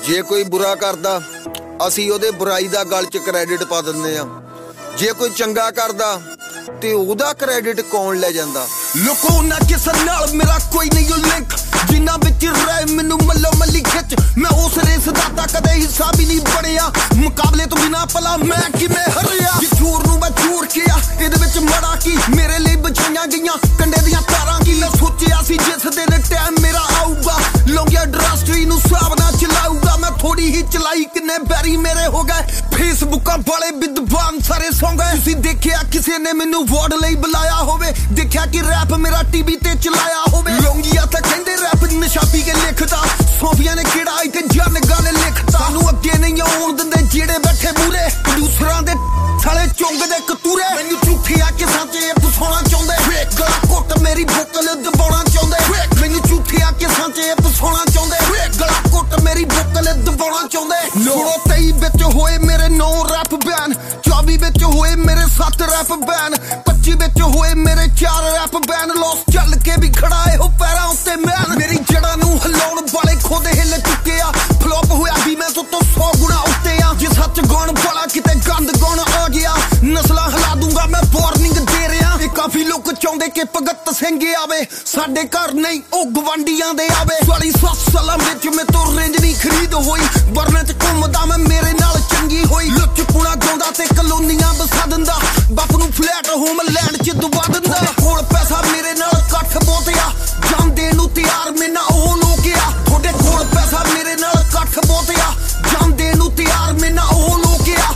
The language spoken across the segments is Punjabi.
ਜੇ ਕੋਈ ਬੁਰਾ ਕਰਦਾ ਅਸੀਂ ਉਹਦੇ ਬੁਰਾਈ ਦਾ ਗਲ 'ਚ ਕ੍ਰੈਡਿਟ ਪਾ ਦਿੰਦੇ ਆ, ਜੇ ਕੋਈ ਚੰਗਾ ਕਰਦਾ ਤੇ ਉਹਦਾ ਕ੍ਰੈਡਿਟ ਕੌਣ ਲੈ ਜਾਂਦਾ। ਲੋਕੋ ਨਾ ਕਿਸੇ ਨਾਲ ਮੇਰਾ ਕੋਈ ਨਹੀਂ ਲਿੰਕ, ਜਿੰਨਾ ਵਿੱਚ ਰਹਿ ਮੈਨੂੰ ਮੱਲੋ ਮੱਲੀ ਖਿੱਚ। ਮੈਂ ਉਸ ਰੇਸ ਦਾ ਤਾਂ ਕਦੇ ਹਿੱਸਾ ਵੀ ਨਹੀਂ ਬਣਿਆ, ਮੁਕਾਬਲੇ ਤੋਂ ਬਿਨਾ ਭਲਾ ਮੈਂ ਕਿਵੇਂ ਹਰਿਆ। ਜੇ ਚੋਰ ਨੂੰ ਮੈਂ ਚੋਰ ਕਿਹਾ ਇਹਦੇ ਵਿੱਚ ਮੜਾ ਕੀ, ਮੇਰੇ ਲਈ ਬਚਾਈਆਂ ਗਈਆਂ ਕੰਡੇ ਦੀਆਂ ਤਾਰਾਂ ਕੀ। ਮੈਂ ਸੋਚਿਆ ਸੀ ਜਿਸ ਦਿਨ ਟਾਈਮ ਮੇਰਾ ਆਊਗਾ, ਲੌਂਗਿਆ ਇੰਡਸਟਰੀ ਨੂੰ ਹਿਸਾਬ ਨਾਲ ਚਲਾਊਗਾ। ਮੈਂ ਥੋੜੀ ਹੀ ਚਲਾਈ ਕਿੰਨੇ ਬੈਰੀ ਮੇਰੇ ਹੋ ਗਏ, ਫੇਸਬੁੱਕਾਂ ਵਾਲੇ ਵਿਦਵਾਨ ਸਾਰੇ ਸੌਂ ਗਏ। ਤੁਸੀਂ ਦੇਖਿਆ ਕਿਸੇ ਨੇ ਮੈਨੂੰ ਵਾਰਡ ਲਈ ਬੁਲਾਇਆ ਹੋਵੇ, ਦੇਖਿਆ ਕਿ ਰੈਪ ਮੇਰਾ ਟੀਵੀ ਤੇ ਚਲਾਇਆ ਹੋਵੇ। ਲੌਂਗੀਆ ਤਾਂ ਕਹਿੰਦੇ ਰੈਪ ਨਸ਼ਾ ਪੀ ਕੇ ਲਿਖਦਾ, ਸੋਫੀਆਂ ਨੇ ਕਿਹੜਾ ਇੱਕ ਜਨ ਗਾਣੇ ਲਿਖਦਾ। ਸਾਨੂੰ ਅੱਗੇ ਨਹੀਂ ਆਉਣ ਦਿੰਦੇ ਜਿਹੜੇ ਬੈਠੇ ਮੂਰੇ, ਦੂਸਰਾਂ ਦੇ ਸਾਲੇ ਚੁੰਗਦੇ ਕਤੂਰੇ। ਮੈਨੂੰ ਝੂਠੀਆਂ ਕਿਸਾਂ 'ਚ ਫਸਾਉਣਾ ਚਾਹੁੰਦੇ, ਗਲਾ ਘੁੱਟ ਮੇਰੀ ਬੁੱਕਲ ਦਬਾਉਣਾ ਚਾਹੁੰਦੇ। ਮੈਨੂੰ ਝੂਠੀਆਂ ਕਿਸਾਂ 'ਚ ਫਸਾਉਣਾ ਚਾਹੁੰਦੇ, ਗਲਾ ਘੁੱਟ ਮੇਰੀ ਬੁੱਕਲ ਦਬਾਉਣਾ ਚਾਹੁੰਦੇ। ਲੋੜੋ 23 ਵਿੱਚ ਹੋਏ ਮੇਰੇ 9 ਰੈਪ ਬੈਨ, 24 ਵਿੱਚ ਹੋਏ ਮੇਰੇ 7 ਰੈਪ ਬੈਨ, 25 ਵਿੱਚ ਹੋਏ ਮੇਰੇ 4 ਰੈਪ ਬੈਨ। ਲੋਸ ਚੱਲ ਕੇ ਵੀ ਖੜਾ ਇਹੋ ਪੈਰਾਂ ਉੱਤੇ ਮੈਨ। ਮੇਰੀ ਜੜ੍ਹਾਂ ਨੂੰ ਹਿਲਾਉਣ ਵਾਲੇ ਖੁਦ ਹਿੱਲ ਚੁੱਕੇ ਆ, ਫਲੋਪ ਹੋਇਆ ਵੀ ਮੈਂ ਤੋਂ 100 ਗੁਣਾ ਉੱਤੇ ਆ। ਜੇ ਸੱਚ ਗਾਉਣ ਵਾਲਾ ਕਿਤੇ ਗੰਦ ਗਾਉਣ ਆ ਗਿਆ, ਨਸਲਾਂ ਹਿਲਾ ਦੂੰਗਾ ਮੈਂ ਵਾਰਨਿੰਗ ਦੇ ਰਿਹਾ। ਇਹ ਕਾਫੀ ਲੋਕ ਚਾਹੁੰਦੇ ਕਿ ਭਗਤ ਸਿੰਘ ਆਵੇ, ਸਾਡੇ ਘਰ ਨਹੀਂ ਉਹ ਗਵਾਂਡੀਆਂ ਦੇ ਆਵੇ। 47 ਸਾਲਾਂ ਵਿੱਚ ਮੈਂ ਤੋਂ ਰੇਂਜ ਨਹੀਂ ਖਰੀਦ ਹੋਈ, ਵਰਨਾ 'ਚ ਘੁੰਮਦਾ ਮੈਂ ਮੇਰੇ ਨਾਲ ਚੰਗੀ ਹੋਈ। ਲੁੱਚ ਪੁਣਾ ਗਾਉਂਦਾ ਤੇ ਕਲੋਨੀਆਂ ਵਸਾ ਦਿੰਦਾ, ਬਾਪ ਨੂੰ ਫਲੈਟ ਹੋਮ ਲੈਂਡ 'ਚ ਦਬਾ ਦਿੰਦਾ। ਕੋਲ ਪੈਸਾ ਮੇਰੇ ਨਾਲ ਇਕੱਠ ਬਹੁਤ ਆ, ਜਾਨ ਦੇਣ ਨੂੰ ਤਿਆਰ ਮੈਨਾਂ ਉਹ ਲੋਕ ਆ। ਤੁਹਾਡੇ ਕੋਲ ਪੈਸਾ ਮੇਰੇ ਨਾਲ ਇਕੱਠ ਬਹੁਤ ਆ, ਜਾਨ ਦੇਣ ਨੂੰ ਤਿਆਰ ਮੈਨਾਂ ਉਹ ਲੋਕ ਆ।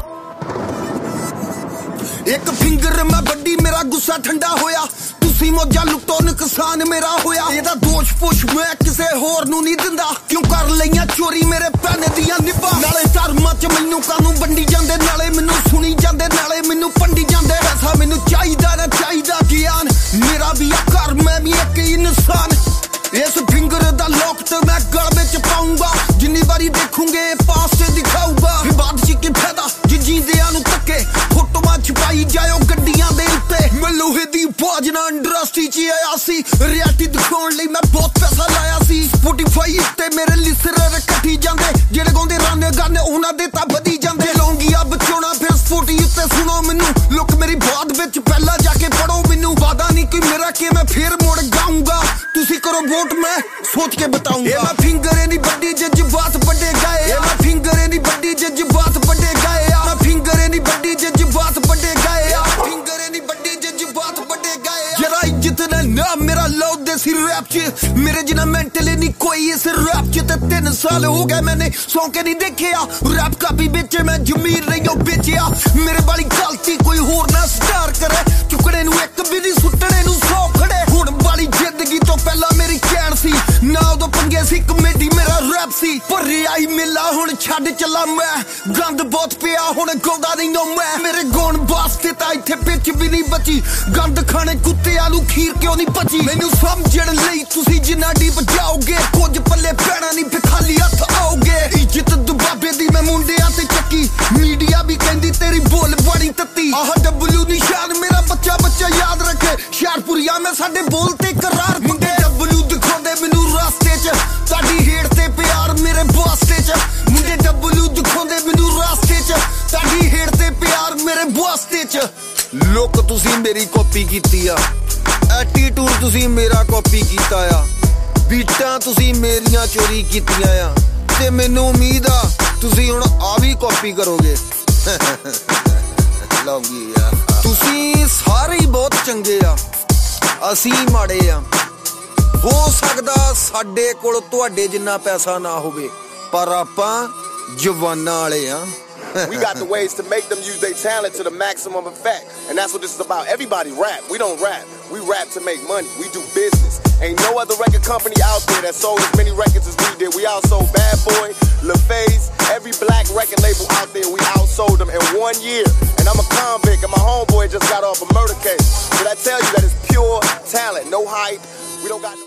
ਇੱਕ ਫਿੰਗਰ ਮੈਂ ਵੱਡੀ ਮੇਰਾ ਗੁੱਸਾ ਠੰਡਾ ਹੋਇਆ, ਤੁਸੀਂ ਮੋਜਾ ਲੁੱਟੋ ਨੁਕਸਾਨ ਮੇਰਾ ਹੋਇਆ। ਇਹਦਾ ਦੋਸ਼ ਪੁੱਛ ਮੈਂ ਕਿਸੇ ਹੋਰ ਨੂੰ ਨਹੀਂ ਦਿੰਦਾ, ਕਿਉਂ ਕਰ ਲਈਆਂ ਚੋਰੀ ਮੇਰੇ ਪੈਨੇ ਦੀਆਂ ਨਿਭਾਂ। ਨਾਲੇ ਧਰਮਾਂ 'ਚ ਮੈਨੂੰ ਕਾਨੂੰ ਵੰਡੀ ਜਾਂਦੇ, ਨਾਲੇ ਮੈਨੂੰ ਸੁਣੀ ਜਾਂਦੇ, ਨਾਲੇ ਮੈਨੂੰ ਪੰਡੀ ਜਾਂਦੇ। ਐਸਾ ਮੈਨੂੰ ਚਾਹੀਦਾ ਨਾ ਚਾਹੀਦਾ ਗਿਆਨ, ਮੇਰਾ ਵੀ ਆ ਘਰ ਮੈਂ ਵੀ ਇੱਕ ਇਨਸਾਨ। ਇਸ ਫਿੰਗਰ ਦਾ ਲੋਕ ਤੇ ਮੈਂ ਗਲ ਵਿੱਚ ਪਾਉਂਗਾ, ਜਿੰਨੀ ਵਾਰੀ ਦੇਖੂੰਗੇ ਪਾਸਟ ਦਿਖਾਊਗਾ। ਬਾਤ 'ਚ ਕੀ ਫਾਇਦਾ ਜੇ ਜੀਂਦਿਆਂ ਨੂੰ ਧੱਕੇ, ਫੋਟੋਆਂ ਛਪਾਈ ਜਾਇਓ ਗੱਡੀਆਂ ਦੇ ਉੱਤੇ। ਮੈਂ ਲੋਹੇ ਦੀ ਬਾਜ ਨਾਲ ਇੰਡਸਟਰੀ 'ਚ ਆਇਆ ਸੀ, ਰਿਐਲਿਟੀ ਦਿਖਾਉਣ ਲਈ ਮੈਂ ਬਹੁਤ ਪੈਸਾ ਲਾਇਆ ਸੀ। ਸਪੋਟੀਫਾਈ ਤੇ ਮੇਰੇ ਲਿਸਨਰ ਕੱਟੀ ਜਾਂਦੇ, ਜਿਹੜੇ ਗਾਉਂਦੇ ਰਾਨੇ ਗਾਣੇ ਉਹਨਾਂ ਦੇ ਤਾਂ ਵਧੀ ਜਾਂਦੇ। ਲੌਂਗੀਆ ਬਚਾਉਣਾ ਫਿਰ ਸਪੋਟੀ ਉੱਤੇ ਸੁਣੋ ਮੈਨੂੰ, ਲੋਕ ਮੇਰੀ ਬਾਤ ਵਿੱਚ ਪਹਿਲਾਂ ਜਾ ਕੇ ਪੜੋ ਮੈਨੂੰ। ਵਾਦਾ ਨਹੀਂ ਕੋਈ ਮੇਰਾ ਕਿ ਮੈਂ ਫੇਰ ਮੁੜ ਗਾਊਂਗਾ, ਤੁਸੀਂ ਕਰੋ ਵੋਟ ਮੈਂ ਸੋਚ ਕੇ ਬਤਾਊਂਗਾ। ਇਹ ਮੈਂ ਫਿੰਗਰ ਨਹੀਂ ਵੱਡੀ ਜਜ਼ਬਾਤ ਵੱਡੇ ਗਏ, ਇਹ ਮੈਂ ਫਿੰਗਰ ਨਹੀਂ ਵੱਡੀ ਜਜ਼ਬਾਤ ਵੱਡੇ ਗਏ ਆ। ਮੈਂ ਫਿੰਗਰ ਨਹੀਂ ਵੱਡੀ ਜਜ਼ਬਾਤ ਵੱਡੇ ਗਏ ਆ, ਫਿੰਗਰ ਨਹੀਂ ਵੱਡੀ ਜਜ਼ਬਾਤ ਵੱਡੇ ਗਏ ਆ। ਜਰਾ ਇੱਜ਼ਤ ਨਾ ਮੇਰਾ ਲਓ ਦੇਸੀ ਰੈਪ 'ਚ, ਮੇਰੇ ਜਿਨਾ ਮੈਂਟਲੀ ਨਹੀਂ ਕੋਈ ਇਸ ਰੈਪ 'ਚ। ਤੇ 3 ਸਾਲ ਹੋ ਗਏ ਮੈਨੇ ਸੌਂ ਕੇ ਨਹੀਂ ਦੇਖਿਆ, ਰੈਪ ਕਾਪੀ ਵਿੱਚ ਮੈਂ ਜ਼ਮੀਰ ਨਹੀਂ ਉਹ ਵੇਚਿਆ। ਮੇਰੇ ਵਾਲੀ ਗਲਤੀ ਕੋਈ ਹੋਰ ਨਾ ਸਟਾਰ ਕਰੇ, ਚੁੱਕਣੇ ਨੂੰ ਇੱਕ ਵੀ ਨਹੀਂ ਸੁੱਟਣੇ ਨੂੰ 100 ਖੜੇ। ਹੁਣ ਵਾਲੀ ਜ਼ਿੰਦਗੀ ਤੋਂ ਪਹਿਲਾਂ ਮੇਰੀ ਚੈਨ ਸੀ ਨਾ, ਉਦੋਂ ਪੰਗੇ ਸੀ ਕਮੇਡੀ ਮੇਰਾ ਰੈਪ ਸੀ। ਭਰਿਆਈ ਮਿਲਾ ਹੁਣ ਛੱਡ ਚੱਲਾ ਮੈਂ, ਗੰਦ ਬਹੁਤ ਪਿਆ ਹੁਣ ਗਾਉਂਦਾ ਨਹੀਂ ਨੋ ਮੈਂ। ਮੇਰੇ ਗਾਉਣ ਵਾਸਤੇ ਤਾਂ ਇੱਥੇ ਪਿੱਚ ਵੀ ਨਹੀਂ ਬਚੀ, ਗੰਦ ਖਾਣੇ ਕੁੱਤਿਆਂ ਨੂੰ ਖੀਰ ਕਿਉਂ ਨਹੀਂ ਪਚੀ। ਮੈਨੂੰ ਸਮਝਣ ਲਈ ਤੁਸੀਂ ਜਿੰਨਾ ਡੀਪ ਜਾਓਗੇ, ਕੁਝ ਪੱਲੇ ਪੈਣਾ ਨਹੀਂ ਫਿਰ ਖਾਲੀ ਹੱਥ ਆਓਗੇ। ਇੱਜ਼ਤ ਦੁਬਾਬੇ ਦੀ ਮੈਂ ਮੁੰਡਿਆਂ ਤੇ ਚੱਕੀ, ਮੀਡੀਆ ਵੀ ਕਹਿੰਦੀ ਤੇਰੀ ਬੋਲ ਬੜੀ ਤੱਤੀ। ਆਹ ਡਬਲੂ ਨਿਸ਼ਾਨ ਮੇਰਾ ਬੱਚਾ ਬੱਚਾ ਯਾਦ ਰੱਖੇ, ਹੁਸ਼ਿਆਰਪੁਰੀਆ ਮੈਂ ਸਾਡੇ ਬੋਲ ਤੇ ਕਰਾਰ। ਮੁੰਡੇ ਡਬਲੂ ਦਿਖਾਉਂਦੇ ਮੈਨੂੰ ਰਾਸਤੇ 'ਚ, ਤੁਹਾਡੀ ਹੇਠ ਤੇ ਪਿਆਰ ਮੇਰੇ ਵਾਸਤੇ 'ਚ। ਮੁੰਡੇ ਡਬਲੂ ਦਿਖਾਉਂਦੇ ਮੈਨੂੰ ਰਾਸਤੇ 'ਚ, ਤੁਹਾਡੀ ਹੇਠ ਤੇ ਪਿਆਰ ਮੇਰੇ ਵਾਸਤੇ 'ਚ। ਲੋਕ ਤੁਸੀਂ ਮੇਰੀ ਕਾਪੀ ਕੀਤੀ ਆ, ਐਟੀਟਿਊਡ ਤੁਸੀਂ ਮੇਰਾ ਕਾਪੀ ਕੀਤਾ ਆ, ਬੀਟਾਂ ਤੁਸੀਂ ਮੇਰੀਆਂ ਚੋਰੀ ਕੀਤੀਆਂ ਆ, ਤੇ ਮੈਨੂੰ ਉਮੀਦ ਆ ਤੁਸੀਂ ਹੁਣ ਆ ਵੀ ਕਾਪੀ ਕਰੋਗੇ। ਲੌਂਗੀਆ ਤੁਸੀਂ ਸਾਰੇ ਹੀ ਬਹੁਤ ਚੰਗੇ ਆ, ਅਸੀਂ ਮਾੜੇ ਆ। ਹੋ ਸਕਦਾ ਸਾਡੇ ਕੋਲ ਤੁਹਾਡੇ ਜਿੰਨਾ ਪੈਸਾ ਨਾ ਹੋਵੇ, ਪਰ ਆਪਾਂ ਜਵਾਨਾਂ ਵਾਲੇ ਆ। We got the ways to make them use their talent to the maximum effect. And that's what this is about. Everybody rap. We don't rap. We rap to make money. We do business. Ain't no other record company out there that sold as many records as we did. We outsold Bad Boy, LaFaze, every black record label out there. We outsold them in 1 year. And I'm a convict and my homeboy just got off a murder case. So that tells you that it's pure talent. No hype. We don't got no